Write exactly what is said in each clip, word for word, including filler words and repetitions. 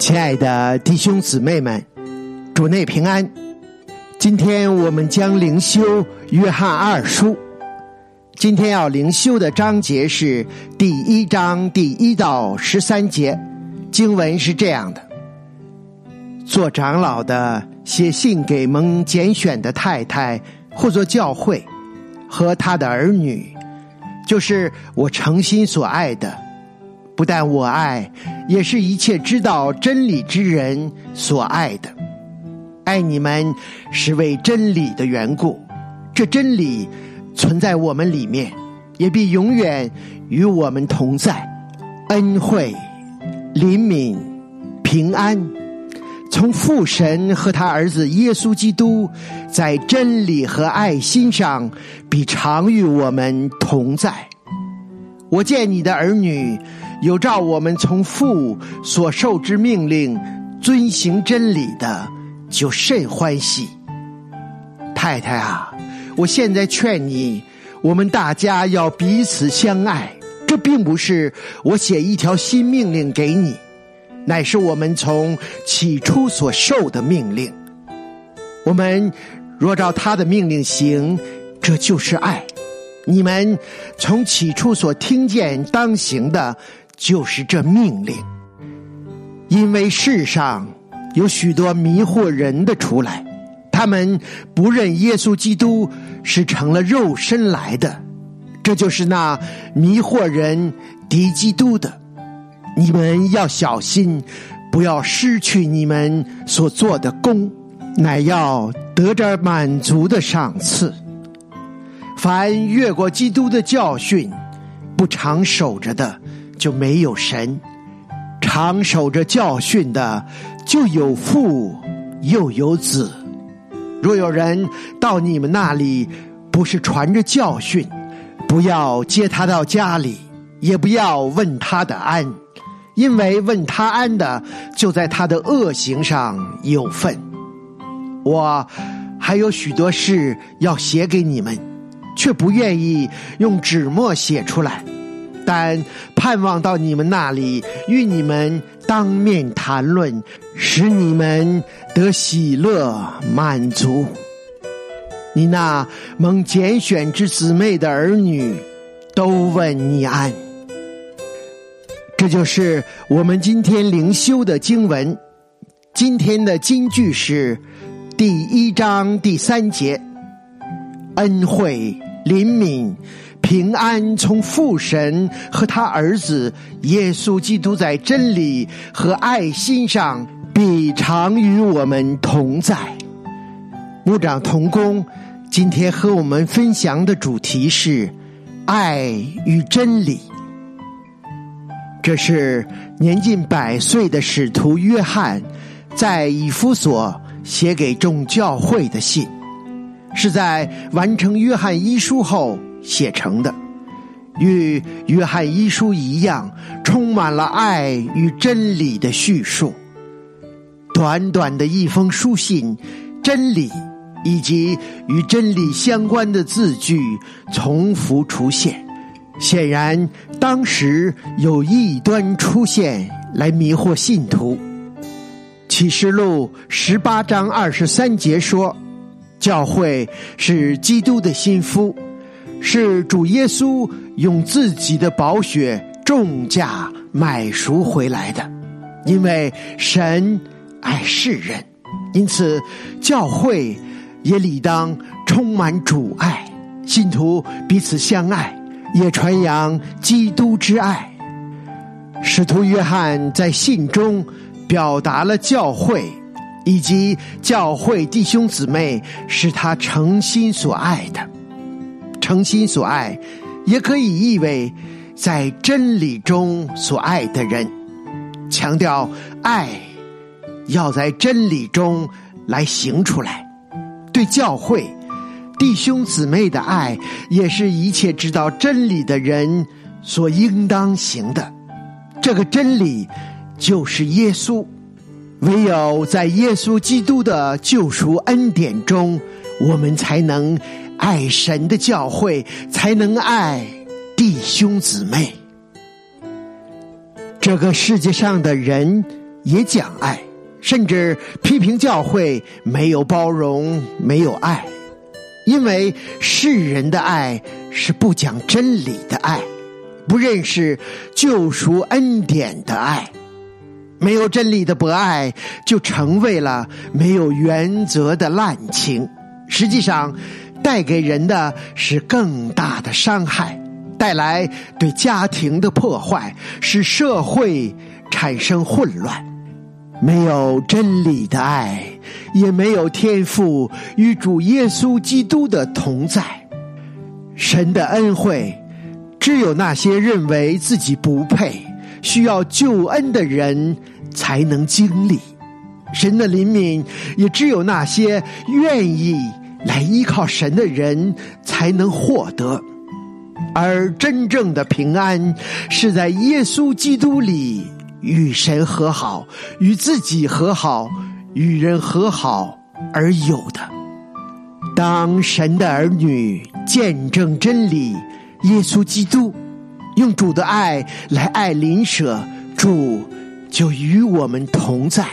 亲爱的弟兄姊妹们，主内平安。今天我们将灵修约翰二书，今天要灵修的章节是第一章第一到十三节。经文是这样的：做长老的写信给蒙拣选的太太或作教会和他的儿女，就是我诚心所爱的，不但我爱，也是一切知道真理之人所爱的。爱你们是为真理的缘故，这真理存在我们里面，也必永远与我们同在。恩惠、怜悯、平安，从父神和他儿子耶稣基督在真理和爱心上必常与我们同在。我见你的儿女有照我们从父所受之命令遵行真理的，就甚欢喜。太太啊，我现在劝你，我们大家要彼此相爱。这并不是我写一条新命令给你，乃是我们从起初所受的命令。我们若照他的命令行，这就是爱。你们从起初所听见当行的，就是这命令。因为世上有许多迷惑人的出来，他们不认耶稣基督是成了肉身来的，这就是那迷惑人敌基督的。你们要小心，不要失去你们所做的功，乃要得着满足的赏赐。凡越过基督的教训不常守着的，就没有神；常守着教训的，就有父又有子。若有人到你们那里不是传着教训，不要接他到家里，也不要问他的安，因为问他安的，就在他的恶行上有份。我还有许多事要写给你们，却不愿意用纸墨写出来，但盼望到你们那里，与你们当面谈论，使你们得喜乐满足。你那蒙拣选之姊妹的儿女都问你安。这就是我们今天灵修的经文。今天的金句是第一章第三节：恩惠、怜悯、平安从父神和他儿子耶稣基督在真理和爱心上必常与我们同在。牧长同工今天和我们分享的主题是爱与真理。这是年近百岁的使徒约翰在以弗所写给众教会的信，是在完成约翰一书后写成的，与约翰一书一样，充满了爱与真理的叙述。短短的一封书信，真理以及与真理相关的字句重复出现，显然当时有异端出现来迷惑信徒。启示录十八章二十三节说，教会是基督的心腹，是主耶稣用自己的宝血重价买赎回来的。因为神爱世人，因此教会也理当充满主爱，信徒彼此相爱，也传扬基督之爱。使徒约翰在信中表达了教会以及教会弟兄姊妹是他诚心所爱的。诚心所爱也可以意为在真理中所爱的人，强调爱要在真理中来行出来。对教会弟兄姊妹的爱，也是一切知道真理的人所应当行的。这个真理就是耶稣，唯有在耶稣基督的救赎恩典中，我们才能爱神的教会，才能爱弟兄姊妹。这个世界上的人也讲爱，甚至批评教会没有包容，没有爱。因为世人的爱是不讲真理的爱，不认识救赎恩典的爱。没有真理的博爱就成为了没有原则的滥情，实际上带给人的是更大的伤害，带来对家庭的破坏，使社会产生混乱。没有真理的爱，也没有天父与主耶稣基督的同在。神的恩惠只有那些认为自己不配需要救恩的人才能经历，神的怜悯也只有那些愿意来依靠神的人才能获得。而真正的平安是在耶稣基督里与神和好，与自己和好，与人和好而有的。当神的儿女见证真理，耶稣基督用主的爱来爱邻舍，主就与我们同在。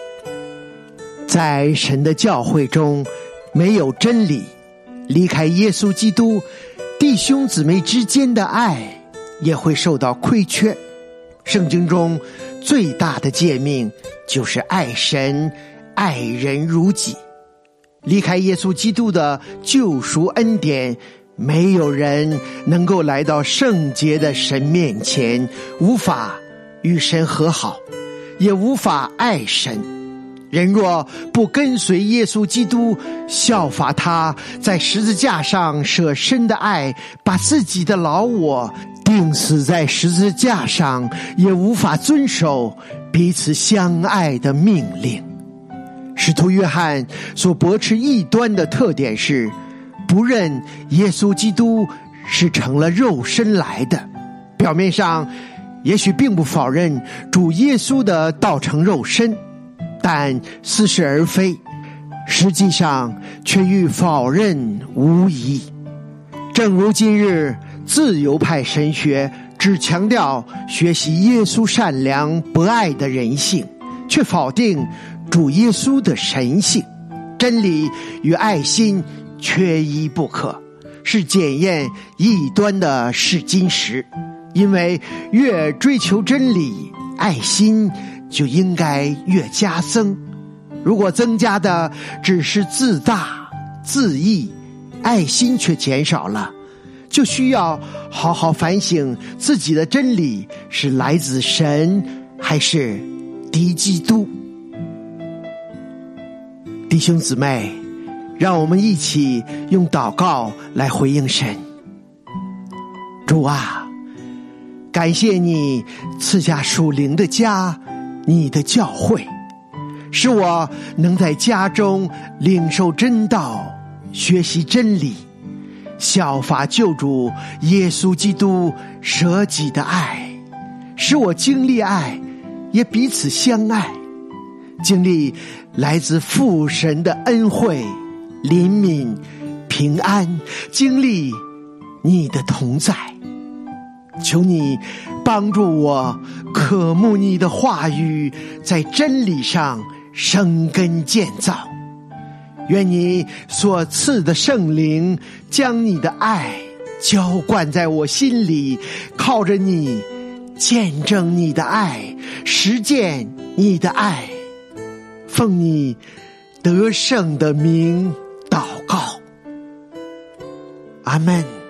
在神的教会中没有真理，离开耶稣基督，弟兄姊妹之间的爱也会受到亏缺。圣经中最大的诫命就是爱神，爱人如己。离开耶稣基督的救赎恩典，没有人能够来到圣洁的神面前，无法与神和好，也无法爱神。人若不跟随耶稣基督，效法他在十字架上舍身的爱，把自己的老我钉死在十字架上，也无法遵守彼此相爱的命令。使徒约翰所驳斥异端的特点是不认耶稣基督是成了肉身来的，表面上也许并不否认主耶稣的道成肉身，但似是而非，实际上却与否认无异。正如今日自由派神学只强调学习耶稣善良博爱的人性，却否定主耶稣的神性。真理与爱心缺一不可，是检验异端的试金石。因为越追求真理，爱心就应该越加增。如果增加的只是自大自义，爱心却减少了，就需要好好反省自己的真理是来自神还是敌基督。弟兄姊妹，让我们一起用祷告来回应神。主啊，感谢你赐下属灵的家，你的教会，使我能在家中领受真道，学习真理，效法救主耶稣基督舍己的爱，使我经历爱，也彼此相爱，经历来自父神的恩惠、怜悯、平安，经历你的同在。求你帮助我渴慕你的话语，在真理上生根建造。愿你所赐的圣灵将你的爱浇灌在我心里，靠着你见证你的爱，实践你的爱。奉你得胜的名祷告，阿们。